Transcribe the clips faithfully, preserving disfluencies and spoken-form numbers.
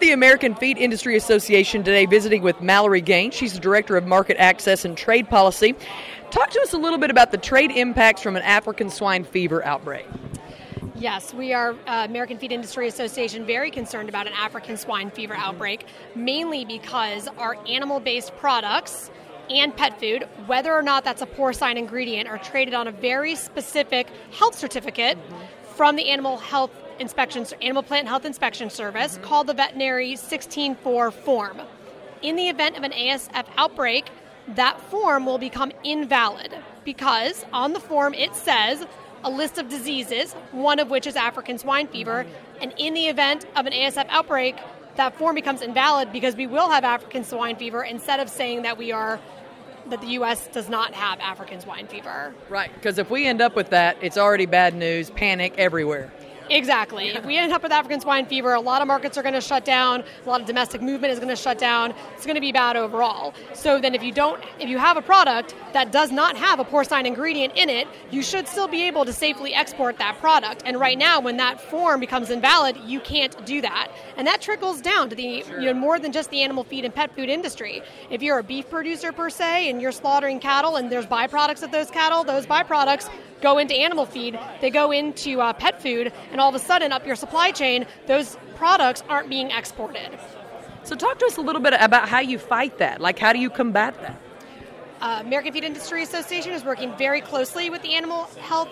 the American Feed Industry Association today, visiting with Mallory Gaines. She's the Director of Market Access and Trade Policy. Talk to us a little bit about the trade impacts from an African swine fever outbreak. Yes, we are, uh, American Feed Industry Association, very concerned about an African swine fever outbreak, mainly because our animal-based products and pet food, whether or not that's a porcine ingredient, are traded on a very specific health certificate mm-hmm. from the Animal Health Inspection, Animal Plant Health Inspection Service mm-hmm. called the Veterinary sixteen four form. In the event of an A S F outbreak, that form will become invalid because on the form it says a list of diseases, one of which is African swine fever, and in the event of an A S F outbreak, that form becomes invalid because we will have African swine fever instead of saying that we are that the U S does not have African swine fever. Right, because if we end up with that, it's already bad news, panic everywhere. Exactly. If we end up with African swine fever, a lot of markets are going to shut down. A lot of domestic movement is going to shut down. It's going to be bad overall. So then if you don't, if you have a product that does not have a porcine ingredient in it, you should still be able to safely export that product. And right now, when that form becomes invalid, you can't do that. And that trickles down to the, sure. you know, more than just the animal feed and pet food industry. If you're a beef producer per se, and you're slaughtering cattle, and there's byproducts of those cattle, those byproducts go into animal feed, they go into uh, pet food, and all of a sudden up your supply chain, those products aren't being exported. So talk to us a little bit about how you fight that. Like, how do you combat that? Uh, American Feed Industry Association is working very closely with the Animal Health,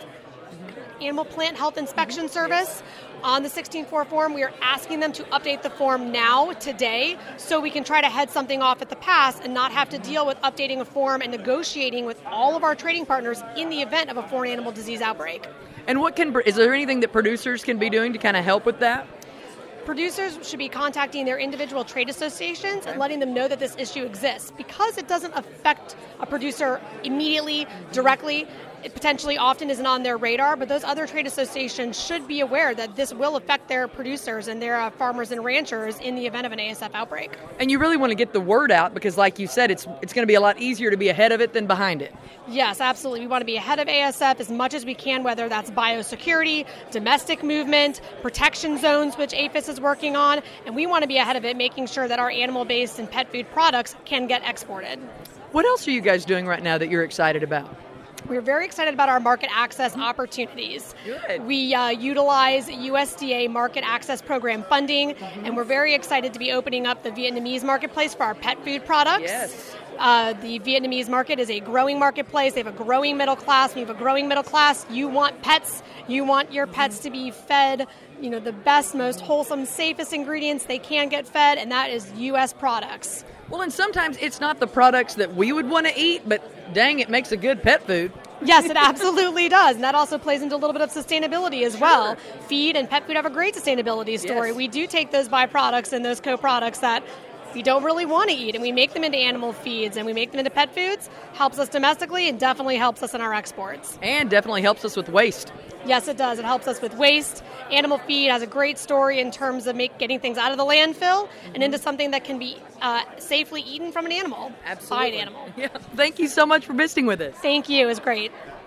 Animal Plant Health Inspection mm-hmm. Service. On the sixteen four form, we are asking them to update the form now, today, so we can try to head something off at the pass and not have to deal with updating a form and negotiating with all of our trading partners in the event of a foreign animal disease outbreak. And what can, is there anything that producers can be doing to kind of help with that? Producers should be contacting their individual trade associations and letting them know that this issue exists. Because it doesn't affect a producer immediately, directly, it potentially often isn't on their radar, but those other trade associations should be aware that this will affect their producers and their uh, farmers and ranchers in the event of an A S F outbreak. And you really want to get the word out because, like you said, it's it's going to be a lot easier to be ahead of it than behind it. Yes, absolutely. We want to be ahead of A S F as much as we can, whether that's biosecurity, domestic movement, protection zones, which A P H I S is working on, and we want to be ahead of it, making sure that our animal-based and pet food products can get exported. What else are you guys doing right now that you're excited about? We're very excited about our market access opportunities. Good. We uh, utilize U S D A market access program funding, mm-hmm. and we're very excited to be opening up the Vietnamese marketplace for our pet food products. Yes. Uh, the Vietnamese market is a growing marketplace. They have a growing middle class. We have a growing middle class. You want pets. You want your pets mm-hmm. to be fed, you know, the best, most wholesome, safest ingredients they can get fed, and that is U S products. Well, and sometimes it's not the products that we would want to eat, but dang, it makes a good pet food. Yes, it absolutely does. And that also plays into a little bit of sustainability as well. Feed and pet food have a great sustainability story. Yes. We do take those byproducts and those co-products that we don't really want to eat, and we make them into animal feeds and we make them into pet foods. Helps us domestically and definitely helps us in our exports. And definitely helps us with waste. Yes, it does. It helps us with waste. Animal feed has a great story in terms of make, getting things out of the landfill mm-hmm. and into something that can be uh, safely eaten from an animal. Absolutely. By an animal. Yeah. Thank you so much for visiting with us. Thank you. It was great.